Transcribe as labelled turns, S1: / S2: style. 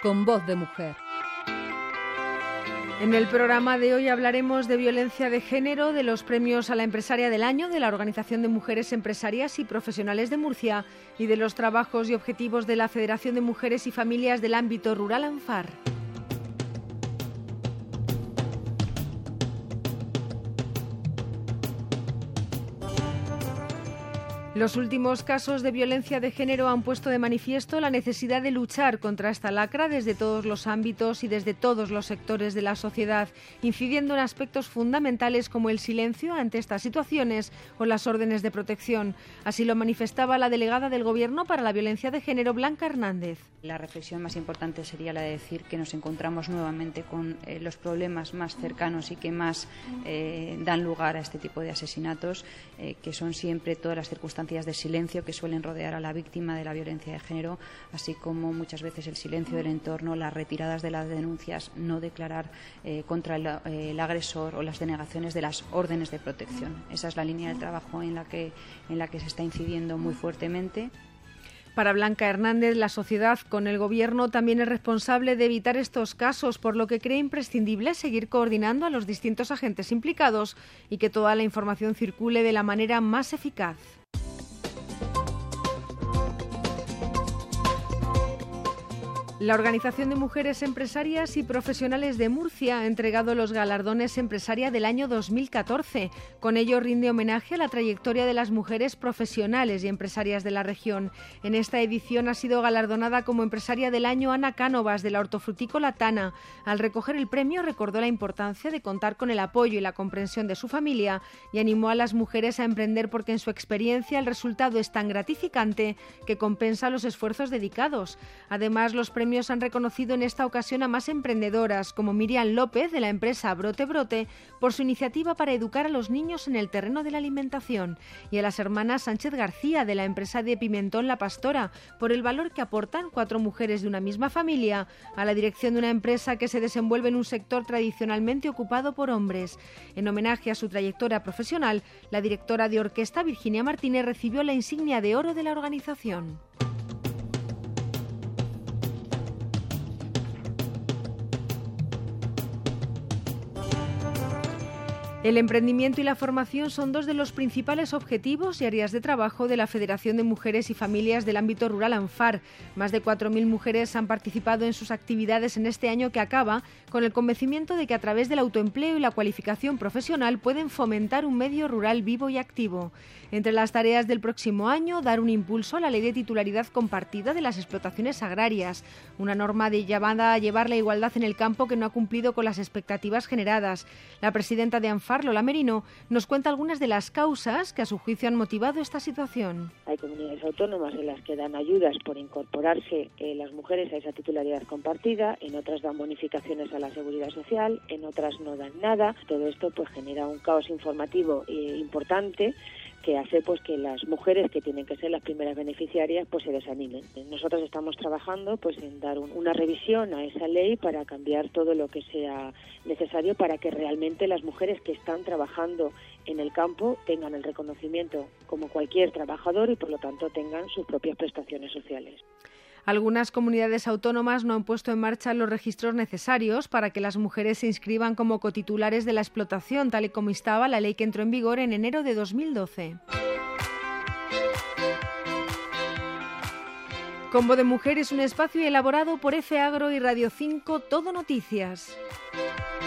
S1: con voz de mujer.
S2: En el programa de hoy hablaremos de violencia de género, de los premios a la empresaria del año de la Organización de Mujeres Empresarias y Profesionales de Murcia y de los trabajos y objetivos de la Federación de Mujeres y Familias del ámbito rural ANFAR. Los últimos casos de violencia de género han puesto de manifiesto la necesidad de luchar contra esta lacra desde todos los ámbitos y desde todos los sectores de la sociedad, incidiendo en aspectos fundamentales como el silencio ante estas situaciones o las órdenes de protección. Así lo manifestaba la delegada del Gobierno para la Violencia de Género, Blanca Hernández.
S3: La reflexión más importante sería la de decir que nos encontramos nuevamente con los problemas más cercanos y que más dan lugar a este tipo de asesinatos, que son siempre todas las circunstancias de silencio que suelen rodear a la víctima de la violencia de género, así como muchas veces el silencio del entorno, las retiradas de las denuncias, no declarar contra el agresor o las denegaciones de las órdenes de protección. Esa es la línea de trabajo en la que se está incidiendo muy fuertemente.
S2: Para Blanca Hernández, la sociedad con el Gobierno también es responsable de evitar estos casos, por lo que cree imprescindible seguir coordinando a los distintos agentes implicados y que toda la información circule de la manera más eficaz. La Organización de Mujeres Empresarias y Profesionales de Murcia ha entregado los galardones Empresaria del año 2014. Con ello rinde homenaje a la trayectoria de las mujeres profesionales y empresarias de la región. En esta edición ha sido galardonada como Empresaria del año Ana Cánovas, de la hortofrutícola Tana. Al recoger el premio recordó la importancia de contar con el apoyo y la comprensión de su familia y animó a las mujeres a emprender porque en su experiencia el resultado es tan gratificante que compensa los esfuerzos dedicados. Además, los premios han reconocido en esta ocasión a más emprendedoras, como Miriam López, de la empresa Brote Brote, por su iniciativa para educar a los niños en el terreno de la alimentación, y a las hermanas Sánchez García, de la empresa de Pimentón La Pastora, por el valor que aportan 4 mujeres de una misma familia a la dirección de una empresa que se desenvuelve en un sector tradicionalmente ocupado por hombres. En homenaje a su trayectoria profesional, la directora de orquesta, Virginia Martínez, recibió la insignia de oro de la organización. El emprendimiento y la formación son 2 de los principales objetivos y áreas de trabajo de la Federación de Mujeres y Familias del ámbito rural ANFAR. Más de 4.000 mujeres han participado en sus actividades en este año que acaba, con el convencimiento de que a través del autoempleo y la cualificación profesional pueden fomentar un medio rural vivo y activo. Entre las tareas del próximo año, dar un impulso a la Ley de Titularidad Compartida de las Explotaciones Agrarias, una norma llamada a llevar la igualdad en el campo que no ha cumplido con las expectativas generadas. La presidenta de ANFAR, Lola Merino, nos cuenta algunas de las causas que a su juicio han motivado esta situación.
S4: Hay comunidades autónomas en las que dan ayudas por incorporarse las mujeres a esa titularidad compartida, en otras dan bonificaciones a la seguridad social, en otras no dan nada. Todo esto pues genera un caos informativo importante que hace pues que las mujeres que tienen que ser las primeras beneficiarias pues se desanimen. Nosotros estamos trabajando pues en dar una revisión a esa ley para cambiar todo lo que sea necesario para que realmente las mujeres que están trabajando en el campo tengan el reconocimiento como cualquier trabajador y por lo tanto tengan sus propias prestaciones sociales.
S2: Algunas comunidades autónomas no han puesto en marcha los registros necesarios para que las mujeres se inscriban como cotitulares de la explotación, tal y como instaba la ley que entró en vigor en enero de 2012. Combo de Mujer es un espacio elaborado por F Agro y Radio 5 Todo Noticias.